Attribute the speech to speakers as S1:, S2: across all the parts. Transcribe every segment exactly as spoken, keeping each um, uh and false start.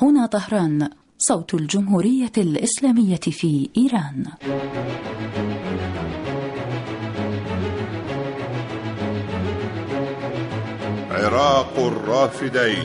S1: هنا طهران، صوت الجمهورية الإسلامية في إيران.
S2: عراق الرافدين.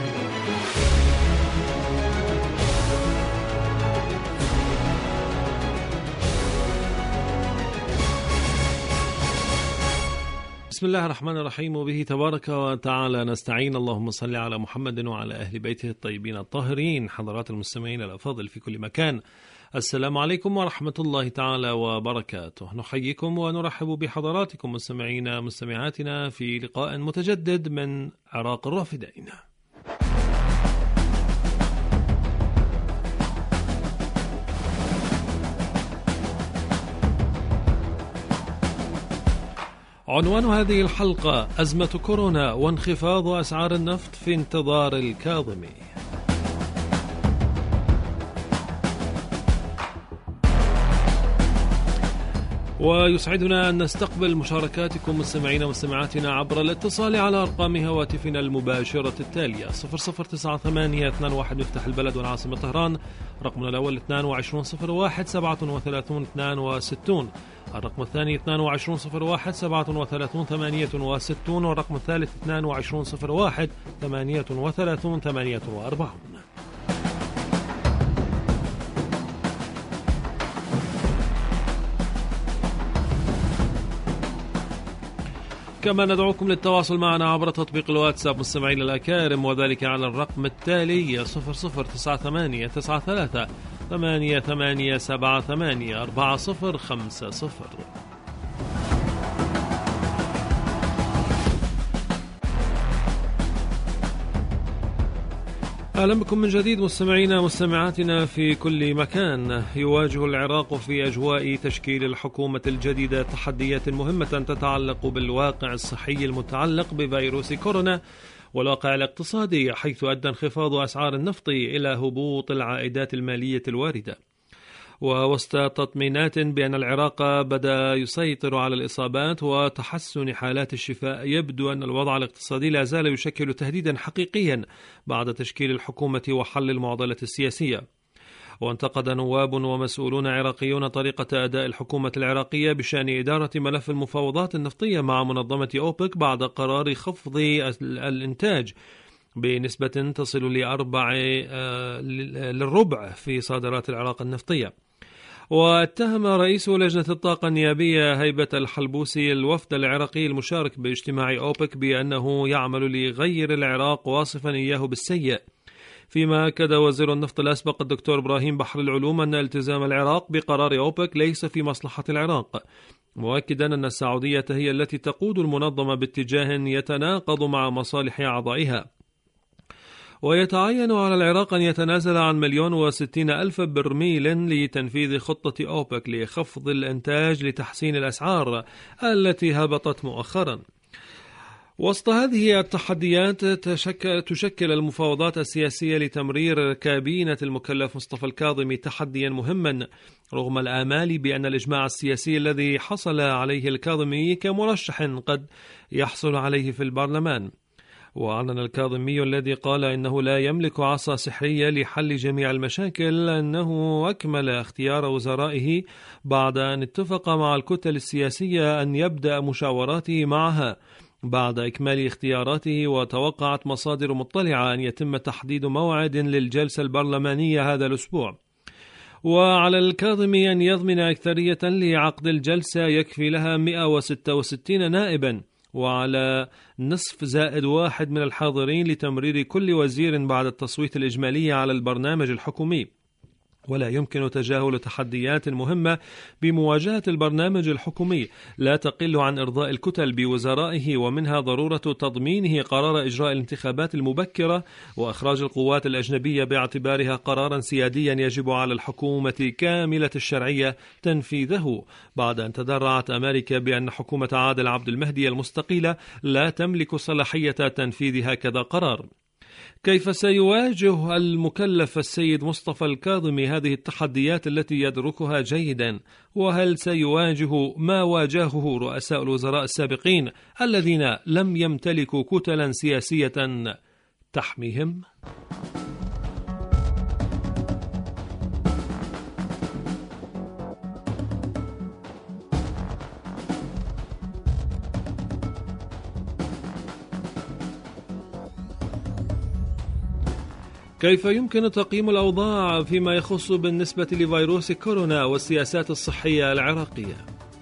S3: بسم الله الرحمن الرحيم، وبه تبارك وتعالى نستعين. اللهم صل على محمد وعلى أهل بيته الطيبين الطاهرين. حضرات المستمعين الأفاضل في كل مكان، السلام عليكم ورحمة الله تعالى وبركاته. نحييكم ونرحب بحضراتكم مستمعين مستمعاتنا في لقاء متجدد من عراق الرافدين. عنوان هذه الحلقة: أزمة كورونا وانخفاض أسعار النفط في انتظار الكاظمي. ويسعدنا أن نستقبل مشاركاتكم مستمعين ومستمعاتنا عبر الاتصال على أرقام هواتفنا المباشرة التالية: صفر صفر تسعة ثمانية اثنان واحد مفتاح البلد والعاصمة طهران، رقمنا الأول اثنان وعشرون صفر واحد سبعة وثلاثون اثنان وستون، الرقم الثاني اثنان وعشرون صفر واحد سبعة وثلاثون ثمانية وستون، والرقم الثالث اثنان وعشرون صفر واحد ثمانية وثلاثون ثمانية وأربعون. كما ندعوكم للتواصل معنا عبر تطبيق الواتساب مستمعين الأكارم، وذلك على الرقم التالي صفر صفر تسعة ثمانية تسعة ثلاثة ثمانية ثمانية سبعة ثمانية أربعة صفر خمسة صفر. أهلا بكم من جديد مستمعينا مستمعاتنا في كل مكان. يواجه العراق في أجواء تشكيل الحكومة الجديدة تحديات مهمة تتعلق بالواقع الصحي المتعلق بفيروس كورونا والواقع الاقتصادي، حيث أدى انخفاض أسعار النفط إلى هبوط العائدات المالية الواردة. ووسط تطمينات بأن العراق بدأ يسيطر على الإصابات وتحسن حالات الشفاء، يبدو أن الوضع الاقتصادي لا زال يشكل تهديدا حقيقيا بعد تشكيل الحكومة وحل المعضلة السياسية. وانتقد نواب ومسؤولون عراقيون طريقة أداء الحكومة العراقية بشأن إدارة ملف المفاوضات النفطية مع منظمة أوبك بعد قرار خفض الإنتاج بنسبة تصل لأربع للربع في صادرات العراق النفطية. واتهم رئيس لجنة الطاقة النيابية هيبة الحلبوسي الوفد العراقي المشارك باجتماع أوبك بأنه يعمل لغير العراق، واصفا إياه بالسيء. فيما أكد وزير النفط الأسبق الدكتور إبراهيم بحر العلوم أن التزام العراق بقرار أوبك ليس في مصلحة العراق، مؤكدا أن السعودية هي التي تقود المنظمة باتجاه يتناقض مع مصالح أعضائها. ويتعين على العراق أن يتنازل عن مليون وستين ألف برميل لتنفيذ خطة أوبك لخفض الإنتاج لتحسين الأسعار التي هبطت مؤخرا. وسط هذه التحديات تشكل, تشكل المفاوضات السياسية لتمرير كابينة المكلف مصطفى الكاظمي تحديا مهما، رغم الآمال بأن الإجماع السياسي الذي حصل عليه الكاظمي كمرشح قد يحصل عليه في البرلمان. وأعلن الكاظمي الذي قال إنه لا يملك عصا سحرية لحل جميع المشاكل أنه أكمل اختيار وزرائه بعد أن اتفق مع الكتل السياسية أن يبدأ مشاوراته معها بعد إكمال اختياراته. وتوقعت مصادر مطلعة أن يتم تحديد موعد للجلسة البرلمانية هذا الأسبوع. وعلى الكاظمي أن يضمن أكثرية لعقد الجلسة يكفي لها مئة وستة وستين نائبا، وعلى نصف زائد واحد من الحاضرين لتمرير كل وزير بعد التصويت الإجمالي على البرنامج الحكومي. ولا يمكن تجاهل تحديات مهمة بمواجهة البرنامج الحكومي لا تقل عن إرضاء الكتل بوزرائه، ومنها ضرورة تضمينه قرار إجراء الانتخابات المبكرة وإخراج القوات الأجنبية باعتبارها قرارا سياديا يجب على الحكومة كاملة الشرعية تنفيذه، بعد أن تدرعت أمريكا بأن حكومة عادل عبد المهدي المستقيلة لا تملك صلاحية تنفيذ هكذا قرار. كيف سيواجه المكلف السيد مصطفى الكاظمي هذه التحديات التي يدركها جيدا؟ وهل سيواجه ما واجهه رؤساء الوزراء السابقين الذين لم يمتلكوا كتلا سياسية تحميهم؟ كيف يمكن تقييم الأوضاع فيما يخص بالنسبة لفيروس كورونا والسياسات الصحية العراقية؟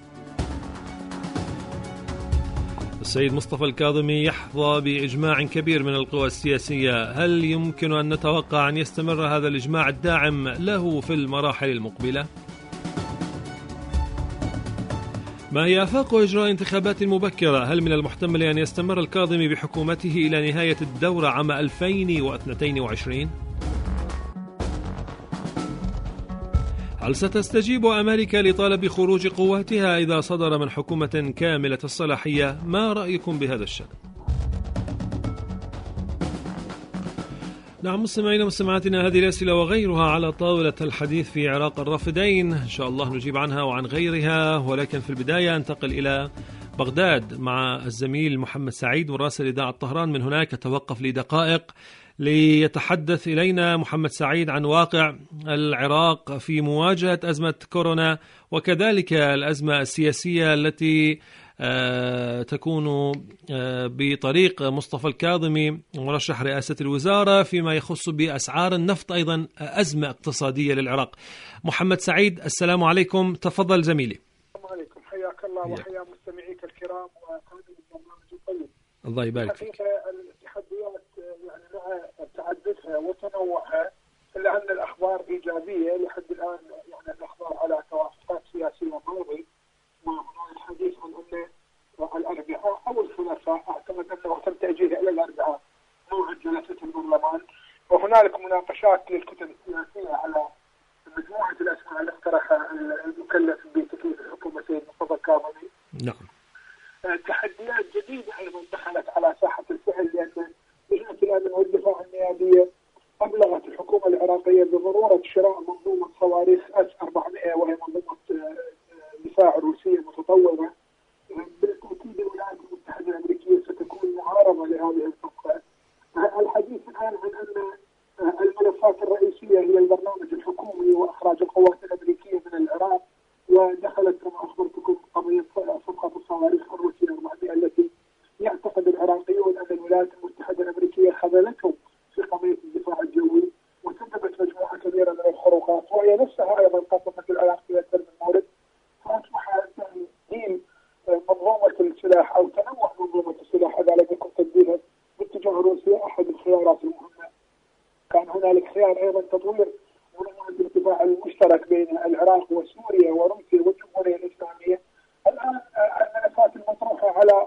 S3: السيد مصطفى الكاظمي يحظى بإجماع كبير من القوى السياسية، هل يمكن أن نتوقع أن يستمر هذا الإجماع الداعم له في المراحل المقبلة؟ ما هي آفاق إجراء انتخابات مبكرة؟ هل من المحتمل أن يستمر الكاظمي بحكومته إلى نهاية الدورة عام ألفين واثنين وعشرين؟ هل ستستجيب أمريكا لطلب خروج قواتها إذا صدر من حكومة كاملة الصلاحية؟ ما رأيكم بهذا الشأن؟ نعم مستمعينا مستمعاتنا، هذه الأسئلة وغيرها على طاولة الحديث في عراق الرافدين، إن شاء الله نجيب عنها وعن غيرها، ولكن في البداية انتقل إلى بغداد مع الزميل محمد سعيد مراسل إذاعة طهران. من هناك توقف لدقائق ليتحدث إلينا محمد سعيد عن واقع العراق في مواجهة أزمة كورونا وكذلك الأزمة السياسية التي آه تكون آه بطريق مصطفى الكاظمي مرشح رئاسة الوزارة فيما يخص بأسعار النفط، أيضا أزمة اقتصادية للعراق. محمد سعيد السلام عليكم، تفضل زميلي.
S4: السلام عليكم، حياك الله وحيا مستمعيك الكرام وقادم البرنامج الطيب.
S3: الله يبارك فيك.
S4: التحديات يعني مع تعددها وتنوعها إلا أن الأخبار إيجابية لحد الآن، يعني الأخبار على توافقات سياسية ماضي، وهناك الحديث عن أن الأربعاء أو الثلاثاء، أعتقد أنه تم تأجيله إلى الأربعاء موعد جلسة البرلمان، وهنالك مناقشات للكتل السياسية على مجموعة الأسماء اللي اقترحها المكلف بتكليف الحكومة سيد مصطفى الكاظمي.
S3: نعم.
S4: تحديات جديدة أيضا دخلت على ساحة الفعل، لأن لجنة الأمن والدفاع النيابية أبلغت الحكومة العراقية بضرورة شراء منظومة صواريخ إس أربعمائة وهي منظومة دفاع روسية متطورة. بالتأكيد الولايات المتحدة الأمريكية ستكون معارضة لهذه الصفقة. الحديث الآن عن أن الملفات الرئيسية هي البرنامج الحكومي وإخراج القوات الأمريكية من العراق، ودخلت كما أخبرتكم قضية صفقة الصواريخ الروسية أربعمائة التي يعتقد العراقيون أن الولايات المتحدة الأمريكية خذلتهم في قضية الدفاع الجوي، وسببت مجموعة كبيرة من الخروقات، وهي نفسها أيضا قسمت العراق في أكثر من مورد، فأصبح تنظيم منظومة السلاح أو تنوع منظومة السلاح إذا لم يكن تبديلها باتجاه روسيا أحد الخيارات المهمة. كان هنالك خيار أيضا تطوير منظومة الدفاع المشترك بين العراق وسوريا وروسيا والجمهورية الإسلامية. الآن الملفات المطروحة على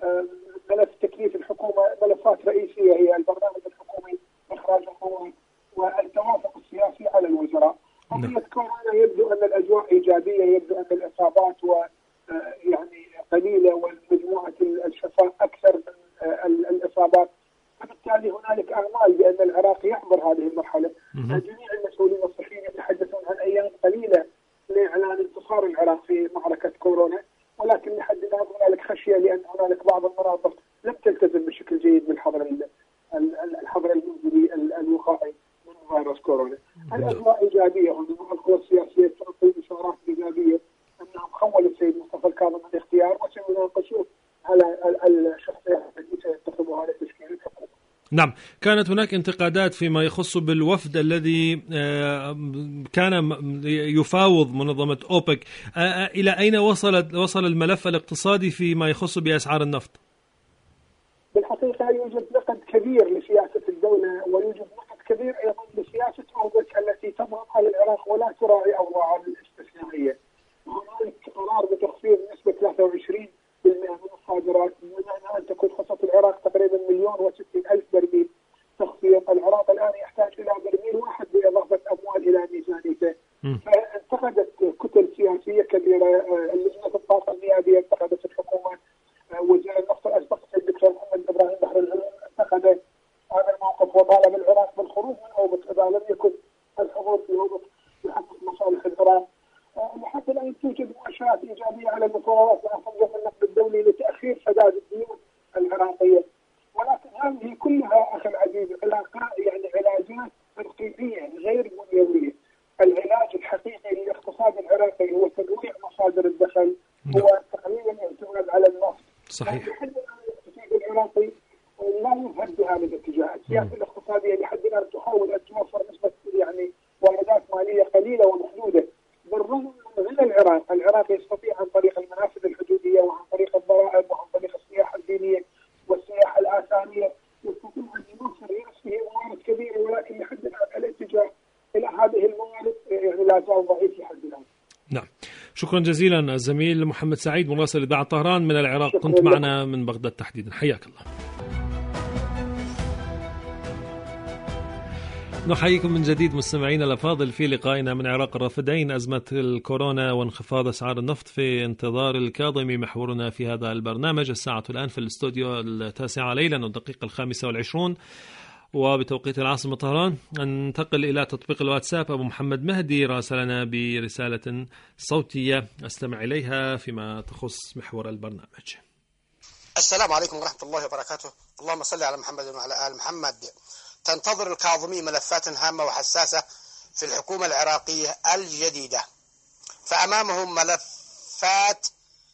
S4: ملف تكليف الحكومة ملفات رئيسية هي البرنامج الحكومي، إخراج القوات، والتوافق السياسي على الوزراء. قضية كورونا يبدو أن الأجواء إيجابية، يبدو أن الإصابات و يعني قليلة ومجموعة الشفاء أكثر من الإصابات، فبالتالي هنالك آمال بأن العراق يعبر هذه المرحلة. جميع المسؤولين الصحيين يتحدثون عن أيام قليلة لإعلان انتصار العراق في معركة كورونا، ولكن لحد الآن هنالك خشية لأن هنالك بعض المناطق لم تلتزم بشكل جيد بالحظر الحظر المنزلي الوقائي من فيروس كورونا. الأجواء إيجابية، هنا القوى السياسية تعطي إشارات إيجابية أنهم خولوا السيد مصطفى الكاظمي الاختيار وسيناقشون على الشخصيات التي سيتخذها لتشكيل الحكومة.
S3: نعم، كانت هناك انتقادات فيما يخص بالوفد الذي كان يفاوض منظمة أوبك. إلى أين وصل وصل الملف الاقتصادي فيما يخص بأسعار النفط؟
S4: بالحقيقة يوجد نقد كبير لسياسة الدولة، ويوجد نقد كبير أيضا لسياسة أوبك التي تضغط على العراق ولا تراعي أوضاعه الاستثنائية. هنالك قرار بتخفيض نسبة ثلاثة وعشرين بالمئة من الصادرات، بمعنى أن تكون خصوص العراق تقريبا مليون وستين ألف برميل تخفيض. العراق الآن يحتاج إلى برميل واحد بإضافة أموال إلى ميزانيته. فانتقدت كتل سياسية كبيرة، لجنة الطاقة النيابية انتقدت الحكومة، وزير النفط الأسبق الدكتور محمد إبراهيم بحر العلوم انتقد هذا الموقف وطالب العراق بالخروج من أوبك إذا لم يكن الحضور في أوبك يحقق مصالح العراق. لحد الآن توجد مؤشرات إيجابية على المفاوضات مع صندوق النقد الدولي لتأخير سداد الديون العراقية، ولكن هذه كلها أخي العزيز علاقات يعني علاجات ترقيعية غير بنيوية. العلاج الحقيقي للاقتصاد العراقي هو تنويع مصادر الدخل، هو تقليل الاعتماد على النفط.
S3: صحيح.
S4: لحد الآن الاقتصاد العراقي لا يذهب بهذا الاتجاه. السياسة الاقتصادية لحد الآن تحاول أن لا زال ضعيف لحد الآن.
S3: نعم، شكرا جزيلا الزميل محمد سعيد مراسل إذاعة طهران من العراق، كنت معنا من بغداد تحديدا، حياك الله. نحييكم من جديد مستمعينا الأفاضل في لقائنا من عراق الرافدين، أزمة الكورونا وانخفاض أسعار النفط في انتظار الكاظمي، محورنا في هذا البرنامج. الساعة الآن في الاستوديو التاسعة ليلا والدقيقة الخامسة والعشرون وبتوقيت العاصمة طهران. ننتقل إلى تطبيق الواتساب. أبو محمد مهدي راسلنا برسالة صوتية أستمع إليها فيما تخص محور البرنامج.
S5: السلام عليكم ورحمة الله وبركاته. اللهم صل على محمد وعلى آل محمد. تنتظر الكاظمي ملفات هامة وحساسة في الحكومة العراقية الجديدة، فأمامهم ملفات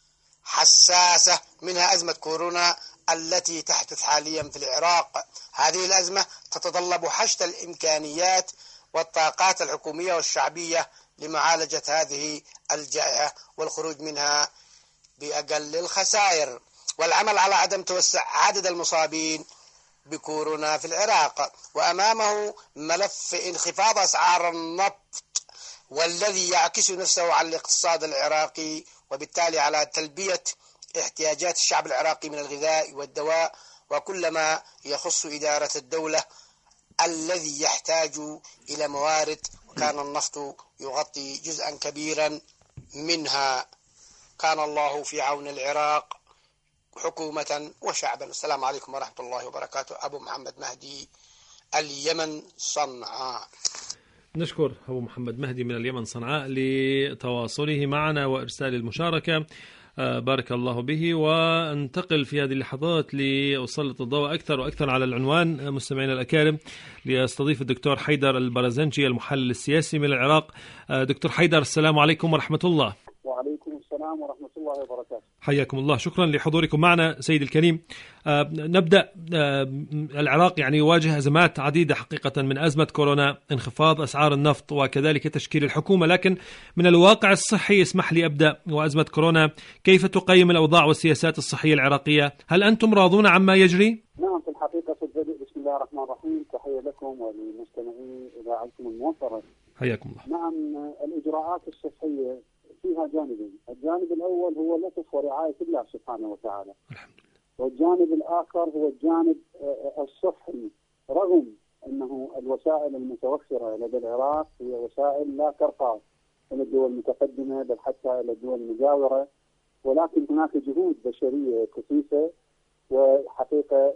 S5: حساسة منها أزمة كورونا التي تحدث حاليا في العراق. هذه الأزمة تتطلب حشد الإمكانيات والطاقات الحكومية والشعبية لمعالجة هذه الجائحة والخروج منها بأقل الخسائر، والعمل على عدم توسع عدد المصابين بكورونا في العراق. وأمامه ملف انخفاض أسعار النفط والذي يعكس نفسه على الاقتصاد العراقي، وبالتالي على تلبية احتياجات الشعب العراقي من الغذاء والدواء وكل ما يخص إدارة الدولة الذي يحتاج إلى موارد، وكان النفط يغطي جزءا كبيرا منها. كان الله في عون العراق حكومة وشعبا. السلام عليكم ورحمة الله وبركاته. أبو محمد مهدي، اليمن، صنعاء.
S3: نشكر أبو محمد مهدي من اليمن صنعاء لتواصله معنا وإرسال المشاركة، بارك الله به. وانتقل في هذه اللحظات لأسلط الضوء أكثر وأكثر على العنوان مستمعينا الأكارم، لأستضيف الدكتور حيدر البرزنجي المحلل السياسي من العراق. دكتور حيدر، السلام عليكم ورحمة الله.
S6: وعليكم السلام ورحمة الله وبركاته.
S3: حياكم الله، شكرا لحضوركم معنا سيد الكريم. آه نبدأ. آه العراق يعني يواجه أزمات عديدة حقيقة، من أزمة كورونا، انخفاض أسعار النفط، وكذلك تشكيل الحكومة. لكن من الواقع الصحي اسمح لي أبدأ، وأزمة كورونا، كيف تقيم الأوضاع والسياسات الصحية العراقية؟ هل أنتم راضون عما يجري؟
S6: نعم، في الحقيقة في البدء بسم الله الرحمن الرحيم، تحية لكم ولمستمعي إذاعتكم الموفرة.
S3: حياكم الله.
S6: نعم، الإجراءات الصحية فيها جانبين، الجانب الأول هو لطف ورعاية الله سبحانه وتعالى،
S3: الحمد لله.
S6: والجانب الآخر هو الجانب الصحي، رغم أنه الوسائل المتوفرة لدى العراق هي وسائل لا ترقى إلى الدول المتقدمة بل حتى إلى الدول المجاورة، ولكن هناك جهود بشرية كثيفة وحقيقة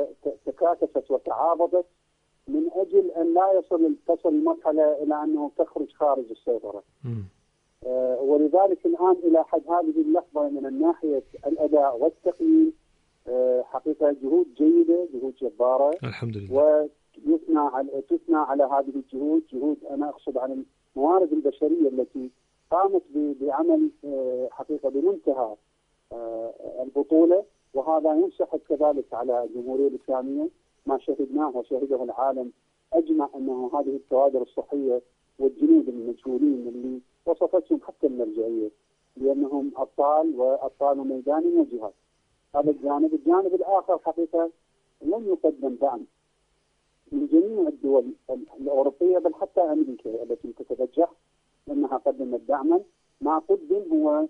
S6: تكاتفت وتعاضدت من أجل أن لا يصل تصل المرحلة إلى أنه تخرج خارج السيطرة. م. آه ولذلك الآن إلى حد هذه اللحظة من الناحية الأداء والتقييم آه حقيقة جهود جيدة، جهود جبارة،
S3: الحمد لله.
S6: ويثنى على تثنى على هذه الجهود، جهود أنا أقصد عن الموارد البشرية التي قامت بعمل آه حقيقة بمنتهى آه البطولة، وهذا ينسحب كذلك على الجمهورية الإسلامية. ما شهدناه وشهده العالم أجمع أنه هذه الكوادر الصحية والجنود المجهولين اللي وصفتهم حتى المرجعية لأنهم أبطال وأبطال ميدان وجهاد. هذا الجانب. الجانب الآخر حقيقة لم يقدم دعم من جميع الدول الأوروبية بل حتى أمريكا التي تتبجح أنها قدمت دعما. ما قدم هو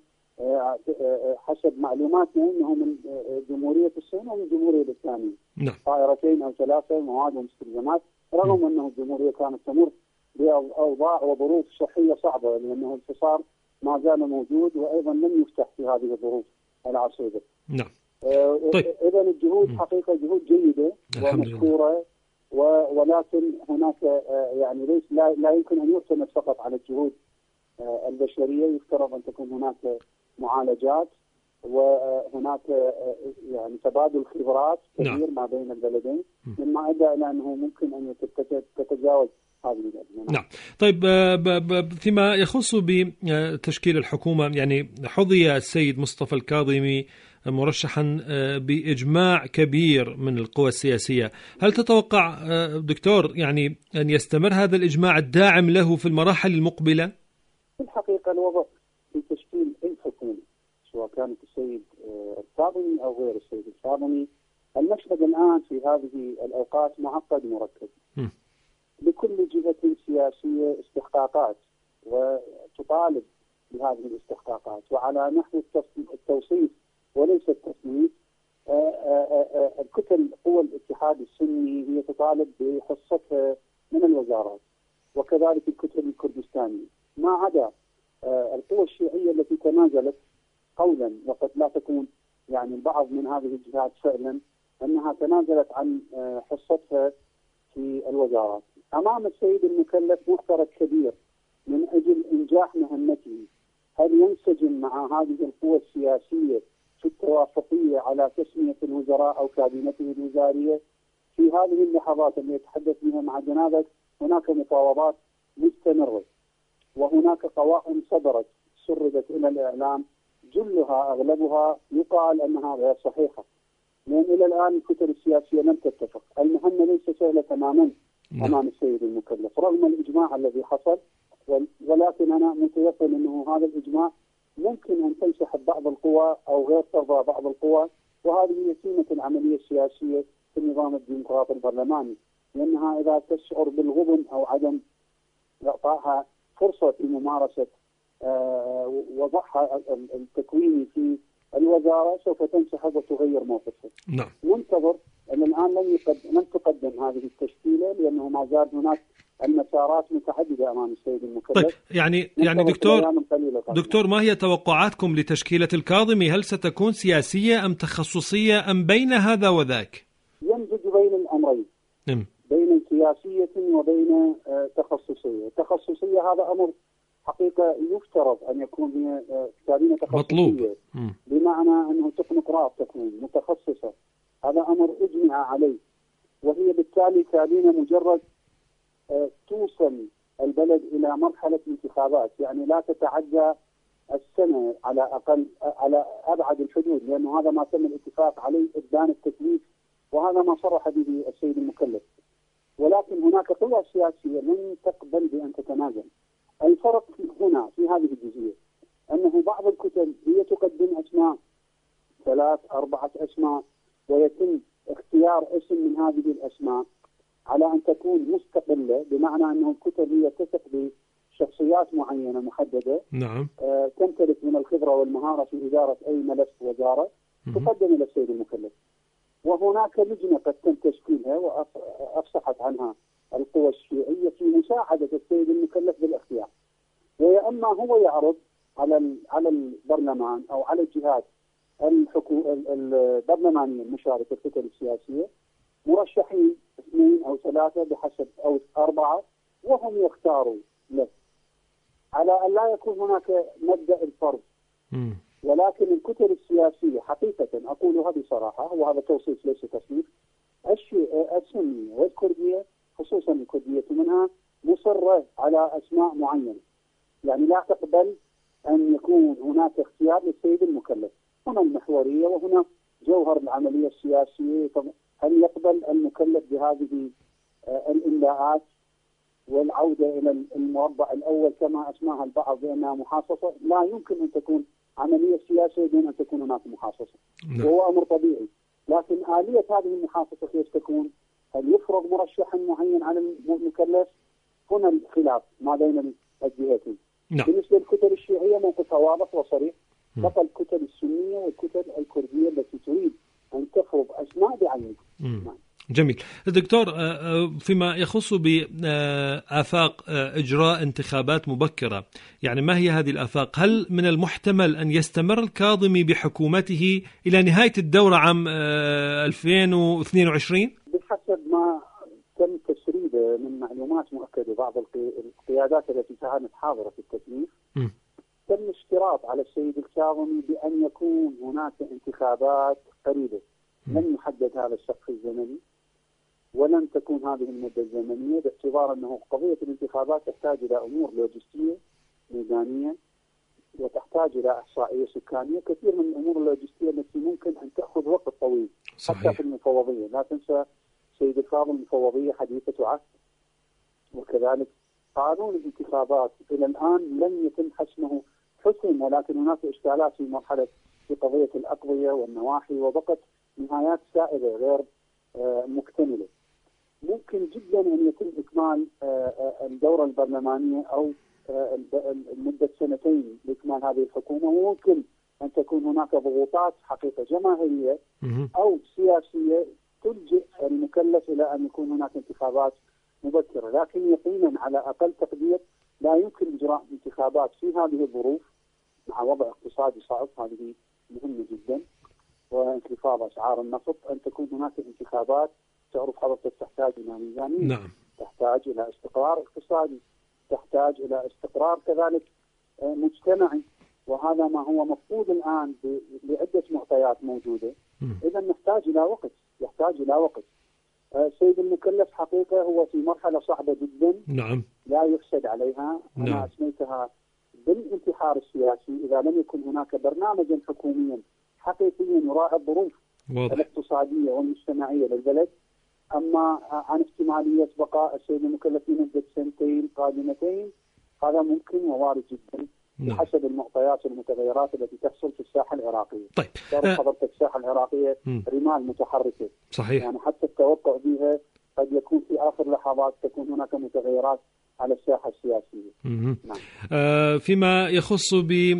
S6: حسب معلوماتنا أنه من جمهورية الصين ومن الجمهورية الإسلامية،
S3: نعم.
S6: طائرتين أو ثلاثة مواد ومستلزمات، رغم أنه الجمهورية كانت تمر بأوضاع وظروف صحية صعبة لأنه الحصار ما زال موجود وأيضا لم يفتح في هذه الظروف العصيبة.
S3: نعم.
S6: آه طيب. إذا الجهود م. حقيقة جهود جيدة ومشكورة، ولكن هناك آه يعني ليس لا, لا يمكن أن يعتمد فقط على الجهود آه البشرية، يفترض أن تكون هناك معالجات وهناك آه يعني تبادل خبرات كبير نعم. ما بين البلدين، مما أدى إلى أنه ممكن أن تتجاوز هذه الأزمة.
S3: نعم. طيب، فيما يخص بتشكيل الحكومة، يعني حظي السيد مصطفى الكاظمي مرشحا بإجماع كبير من القوى السياسية. هل تتوقع دكتور يعني أن يستمر هذا الإجماع الداعم له في المراحل المقبلة؟
S6: في الحقيقة الوضع في تشكيل أي حكومة سواء كانت السيد الكاظمي أو غير السيد الكاظمي، المشهد الآن في هذه الأوقات معقد مركب. م. لكل جهة سياسية استحقاقات وتطالب بهذه الاستحقاقات. وعلى نحو التوصيف وليس التصنيف، الكتل قوى الاتحاد السني هي تطالب بحصتها من الوزارات، وكذلك الكتل الكردستانية، ما عدا القوى الشيعية التي تنازلت قولا، وقد لا تكون يعني البعض من هذه الجهات فعلا أنها تنازلت عن حصتها في الوزارات. أمام السيد المكلف محترك كبير من أجل إنجاح مهمته. هل ينسجم مع هذه القوى السياسية في التوافقية على تسمية الوزراء أو كابينته الوزارية؟ في هذه اللحظات اللي يتحدث بها مع جنابك هناك مفاوضات مستمرة، وهناك قوائم صدرت سردت إلى الإعلام، جلها أغلبها يقال أنها غير صحيحة، لأن إلى الآن الكتل السياسية لم تتفق. المهمة ليس سهلة تماما أمام السيد المكلف رغم الإجماع الذي حصل، ولكن أنا متيقن أنه هذا الإجماع ممكن أن تنسحب بعض القوى أو غير ترضى بعض القوى، وهذه هي سمة العملية السياسية في النظام الديمقراطي البرلماني، لأنها إذا تشعر بالغبن أو عدم إعطائها فرصة في ممارسة آه وضعها التكويني في الوزارة سوف تنسحب وتغير موقفها.
S3: نعم.
S6: ننتظر أن الآن لن يقدم لن تقدم هذه التشكيلة، لأنه ما زال هناك المسارات متعددة أمام السيد المكلف.
S3: طيب يعني يعني دكتور دكتور ما هي توقعاتكم لتشكيلة الكاظمي؟ هل ستكون سياسية أم تخصصية أم بين هذا وذاك؟
S6: يمزج بين الأمرين.
S3: نعم.
S6: بين سياسية وبين تخصصية. تخصصية هذا أمر حقيقة يفترض أن يكون هي كابينة تخصصية
S3: مطلوب،
S6: بمعنى أنه تكنوقراط تكون متخصصة، هذا أمر أجمع عليه، وهي بالتالي كابينة مجرد توصل البلد إلى مرحلة انتخابات، يعني لا تتعدى السنة على أقل على أبعد الحدود، لأنه هذا ما تم الاتفاق عليه إبدان التكليف، وهذا ما صرح به السيد المكلف. ولكن هناك قوى سياسية لن تقبل بأن تتنازل. الفرق هنا في هذه الجزئية أنه بعض الكتل هي تقدم أسماء ثلاث أربعة أسماء، ويتم اختيار اسم من هذه الأسماء على أن تكون مستقلة، بمعنى أنه الكتل هي تثق بشخصيات معينة محددة.
S3: نعم.
S6: آه تمتلك من الخبرة والمهارة في إدارة أي ملف وزارة، تقدم إلى السيد المكلف. وهناك لجنة قد تم تشكيلها وأفصحت عنها القوى الشيعية في مساعدة السيد المكلف بالاختيار، ويا اما هو يعرض على على البرلمان او على الجهات البرلمانيه المشاركه في الكتل السياسيه مرشحين اثنين او ثلاثه بحسب او اربعه، وهم يختاروا له على ان لا يكون هناك مبدا الفرض. ولكن الكتل السياسيه حقيقه اقولها بصراحه، وهذا توصيف ليس تصنيف، السنيه والكرديه خصوصا الكرديه منها مصره على اسماء معينه، يعني لا تقبل ان يكون هناك اختيار للسيد المكلف. هنا المحوريه وهنا جوهر العمليه السياسيه. هل يقبل المكلف بهذه الاملاءات والعوده الى المربع الاول كما اسماها البعض بانها محاصصه؟ لا يمكن ان تكون عمليه سياسيه دون ان تكون هناك محاصصه، وهو امر طبيعي. لكن اليه هذه المحاصصه كيف تكون؟ هل يفرض مرشحا معين على المكلف؟ هنا الخلاف ما بين الجهتين.
S3: نعم.
S6: بالنسبه للكتل الشيعيه موقفها واضح وصريح، بقى الكتل السنيه والكتل الكرديه التي تريد ان تفرض اسماء بعينها. نعم.
S3: جميل. دكتور، فيما يخص بآفاق إجراء انتخابات مبكرة، يعني ما هي هذه الآفاق؟ هل من المحتمل أن يستمر الكاظمي بحكومته إلى نهاية الدورة عام ألفين واثنين وعشرين؟
S6: بحسب ما تم تسريبه من معلومات مؤكدة، بعض القيادات التي كانت حاضرة في التكليف تم اشتراط على السيد الكاظمي بأن يكون هناك انتخابات قريبة. لم يحدد هذا السقف الزمني ولن تكون هذه المدة الزمنية، باعتبار أنه قضية الانتخابات تحتاج إلى أمور لوجستية ميزانية، وتحتاج إلى إحصائية سكانية، كثير من الأمور اللوجستية التي ممكن أن تأخذ وقت طويل. صحيح. حتى في المفوضية لا تنسى سيد الفاضل المفوضية حديثة عهد، وكذلك قانون الانتخابات إلى الآن لم يتم حسمه حسم، ولكن هناك إشكالات في مرحلة في قضية الأقضية والنواحي، وبقت نهايات سائدة غير مكتملة. ممكن جدا أن يتم إكمال الدورة البرلمانية أو مدة سنتين لإكمال هذه الحكومة، وممكن أن تكون هناك ضغوطات حقيقة جماهيرية أو سياسية تلجئ المكلف إلى أن يكون هناك انتخابات مبكرة. لكن يقينا على أقل تقدير لا يمكن إجراء انتخابات في هذه الظروف مع وضع اقتصادي صعب، هذه مهمة جدا، وانخفاض أسعار النفط، أن تكون هناك انتخابات. تعرف حضرتك تحتاج إلى ميزانية،
S3: نعم.
S6: تحتاج إلى استقرار اقتصادي، تحتاج إلى استقرار كذلك مجتمعي، وهذا ما هو مفقود الآن لعدة معطيات موجودة. إذا نحتاج إلى وقت، يحتاج إلى وقت. السيد المكلف حقيقة هو في مرحلة صعبة جدا،
S3: نعم،
S6: لا يحسد عليها.
S3: نعم.
S6: أنا أسميتها بالانتحار السياسي إذا لم يكن هناك برنامجا حكوميا حقيقيا يراعي الظروف الاقتصادية والمجتمعية للبلد. أما عن احتمالية بقاء السيد المكلف لمدة سنتين قادمتين، هذا ممكن ووارد جدا بحسب المعطيات والمتغيرات التي تحصل في الساحة العراقية.
S3: طيب،
S6: تعرف حضرتك الساحة العراقية
S3: م.
S6: رمال متحركة،
S3: صحيح،
S6: يعني حتى التوقع بها قد يكون في آخر لحظات تكون هناك متغيرات على الساحة السياسية.
S3: نعم. آه فيما يخص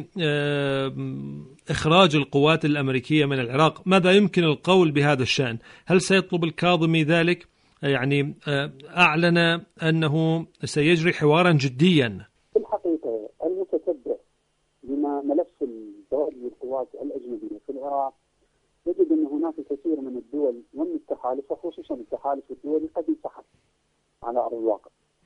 S3: بإخراج القوات الأمريكية من العراق، ماذا يمكن القول بهذا الشأن؟ هل سيطلب الكاظمي ذلك؟ يعني آه أعلن أنه سيجري حوارا جديا.
S6: في الحقيقة المتتبع بما ملف تواجد القوات الأجنبية في العراق يجد أن هناك كثير من الدول ومن التحالف، وخصوصا التحالف الدولي، قد انسحب على أرض الواقع.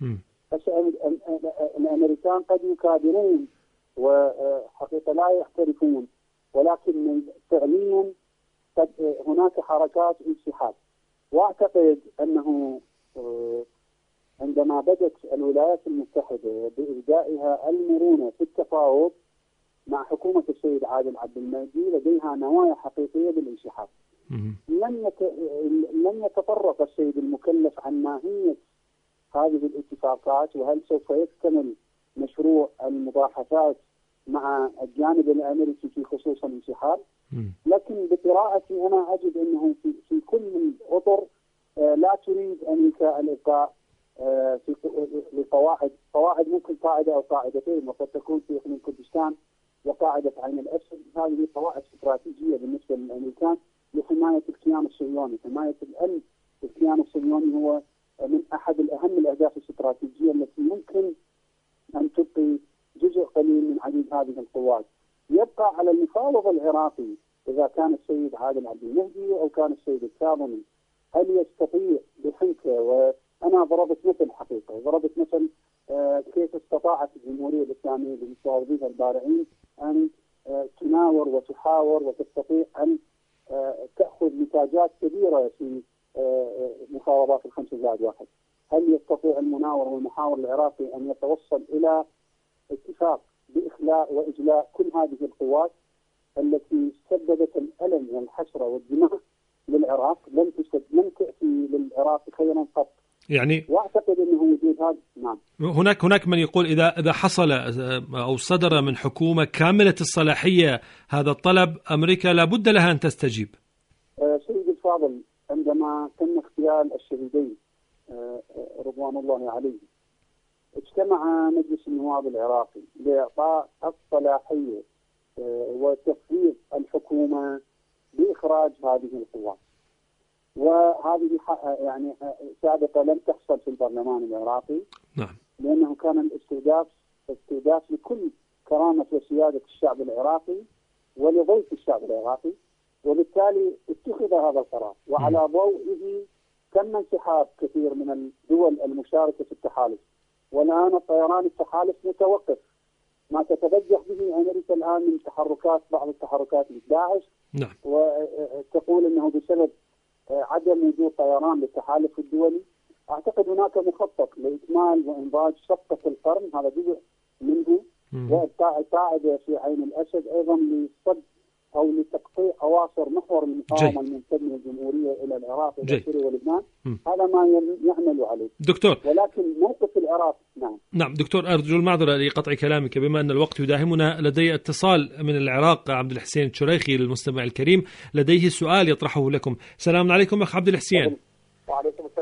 S6: الأمريكان قد يكابرون وحقيقة لا يعترفون، ولكن فعليا قد هناك حركات انسحاب. واعتقد أنه عندما بدأت الولايات المتحدة بإبدائها المرونة في التفاوض مع حكومة السيد عادل عبد المهدي لديها نوايا حقيقية بالانسحاب. لن يت... لن يتطرق السيد المكلف عن ماهية هذه الاتفاقات، وهل سوف يكتمل مشروع المباحثات مع الجانب الأمريكي في خصوص الانسحاب. لكن بقراءتي أنا أجد أنه في, في كل الأطر لا تريد أمريكا الإبقاء في لقواعد قواعد ممكن قاعدة أو قاعدتين، وقد تكون في إقليم كردستان وقاعدة عين الأسد. هذه قواعد استراتيجية بالنسبة للأمريكان لحماية الكيان الصهيوني. حماية الأمن الكيان الصهيوني هو من أحد الأهم الأهداف الاستراتيجية التي ممكن أن تبقي جزء قليل من عديد هذه القوات. يبقى على المفاوض العراقي إذا كان السيد عادل عبد المهدي أو كان السيد الكاظمي هل يستطيع بحنكة. وأنا ضربت مثل حقيقة ضربت مثل آه كيف استطاعت الجمهورية الإسلامية بمفاوضيها البارعين أن آه تناور وتحاور وتستطيع أن آه تأخذ نتاجات كبيرة في آه مفاوضات الخمسة زائد واحد. هل يستطيع المناور والمحاور العراقي أن يتوصل إلى اتفاق بإخلاء وإجلاء كل هذه القوات التي سببت الألم والحسرة والدماء للعراق؟ لم لم تأتي للعراق خيرا قط.
S3: يعني
S6: واعتقد انه وجود هذا. نعم.
S3: هناك هناك من يقول اذا اذا حصل او صدر من حكومه كامله الصلاحيه هذا الطلب، امريكا لابد لها ان تستجيب.
S6: آه سيدي الفاضل، عندما تم اغتيال الشهيدين آه رضوان الله عليهم، اجتمع مجلس النواب العراقي لاعطاء الصلاحيه آه وتفويض الحكومه باخراج هذه القوات. وهذه يعني سابقة لم تحصل في البرلمان العراقي.
S3: نعم.
S6: لأنه كان الاستهداف استهداف لكل كرامة وسيادة الشعب العراقي ولضيف الشعب العراقي، وبالتالي اتخذ هذا القرار. وعلى ضوئه تم انسحاب كثير من الدول المشاركة في التحالف، والآن الطيران التحالف متوقف. ما تتبجح به أمريكا الآن من تحركات بعض التحركات لداعش.
S3: نعم.
S6: وتقول أنه بسبب عدم وجود طيران للتحالف الدولي. أعتقد هناك مخطط لإكمال وإنضاج صفقة القرن، هذا جزء منه، وإبقاء القاعدة في عين الأسد أيضا لصد أو لتقطيع أواصر محور المقاومة الممتد من الجمهورية إلى العراق إلى سوريا ولبنان. هذا ما يعمل عليه
S3: دكتور.
S6: ولكن موقف العراق. نعم
S3: نعم دكتور، أرجو المعذرة لقطع كلامك بما أن الوقت يداهمنا. لدي اتصال من العراق، عبد الحسين الشريخي للمستمع الكريم لديه سؤال يطرحه لكم. السلام عليكم أخ عبد الحسين.
S7: وعليكم السلام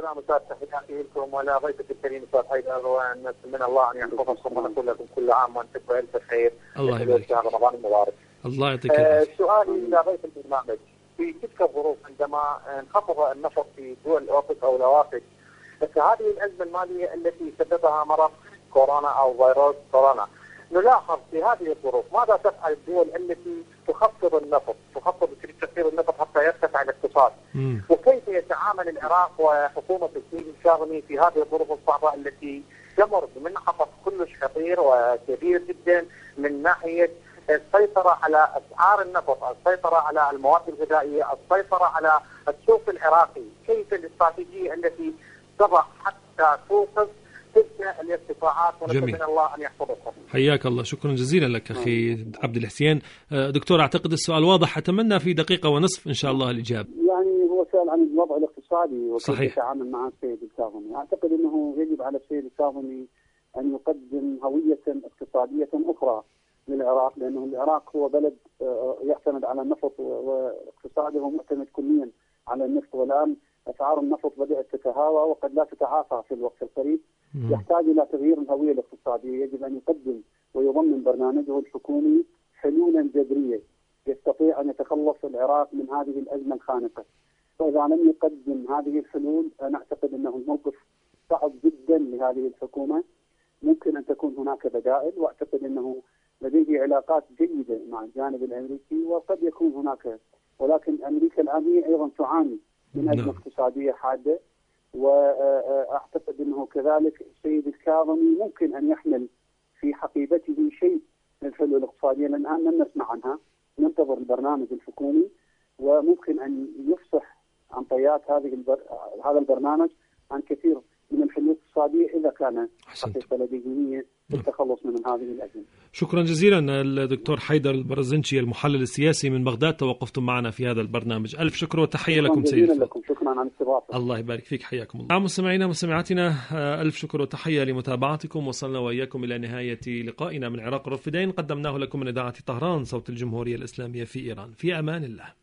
S7: السلام أستاذ، تحياتي لكم ولا ضيفك الكريم أستاذ حيدر، ونتمنى الله أن يحفظكم ونقول لكم كل عام وأنتم بألف خير.
S3: الله يبارك.
S7: شهر رمضان المبارك.
S3: الله يعطيك العافية.
S7: سؤالي إلى ضيف البرنامج، في تلك الظروف عندما انخفض النفط في دول أوبك أو الأوافك، فهذه الأزمة المالية التي سببها مرض كورونا أو فيروس كورونا، نلاحظ في هذه الظروف ماذا تفعل الدول التي تخفض النفط، تخفض تكثير النفط حتى يرتفع الاقتصاد؟ مم. وكيف يتعامل العراق وحكومة السيد الكاظمي في هذه الظروف الصعبة التي تمر بمنعطف كلش خطير وكبير جدا من ناحية السيطرة على أسعار النفط، السيطرة على المواد الغذائية، السيطرة على السوق العراقي؟ كيف الاستراتيجية التي تضع حتى توقف تلك الارتفاعات؟ ونتمنى الله أن يحفظكم.
S3: حياك الله، شكرا جزيلا لك أخي عبد الحسين. دكتور، أعتقد السؤال واضح، أتمنى في دقيقة ونصف إن شاء الله الإجابة.
S6: يعني هو سؤال عن الوضع الاقتصادي وكيف يتعامل مع السيد الكاظمي. أعتقد أنه يجب على السيد الكاظمي أن يقدم هوية اقتصادية أخرى للعراق، لأنه العراق هو بلد يعتمد على النفط واقتصاده معتمد كليا على النفط، والآن أسعار النفط بدأت تتهاوى وقد لا تتعافى في الوقت القريب. يحتاج إلى تغيير الهوية الاقتصادية. يجب أن يقدم ويضمن برنامجه الحكومي حلولا جذرية يستطيع أن يتخلص العراق من هذه الأزمة الخانقة. فإذا لم يقدم هذه الحلول أنا أعتقد أنه الموقف صعب جدا لهذه الحكومة. ممكن أن تكون هناك بدائل، وأعتقد أنه لديه علاقات جيدة مع الجانب الأمريكي وقد يكون هناك، ولكن أمريكا الآن هي أيضا تعاني من أزمة اقتصادية حادة، وأعتقد أنه كذلك السيد الكاظمي ممكن أن يحمل في حقيبته شيء من الحلول الاقتصادية، لأن الآن لم نسمع عنها. ننتظر البرنامج الحكومي، وممكن أن يفصح عن طيات هذه البر... هذا البرنامج عن كثير من الحلول الاقتصادية إذا كان حقيقة لديه نية للتخلص من هذه الأزمة.
S3: شكرا جزيلا الدكتور حيدر البرزنجي المحلل السياسي من بغداد، توقفتم معنا في هذا البرنامج. ألف شكر وتحية لكم سيدي.
S6: لكم شكرا على الاستضافة.
S3: الله يبارك فيك، حياكم الله. نعم مستمعينا مستمعاتنا، ألف شكر وتحية لمتابعتكم. وصلنا وإياكم إلى نهاية لقائنا من عراق الرافدين، قدمناه لكم من إذاعة طهران صوت الجمهورية الإسلامية في إيران. في أمان الله.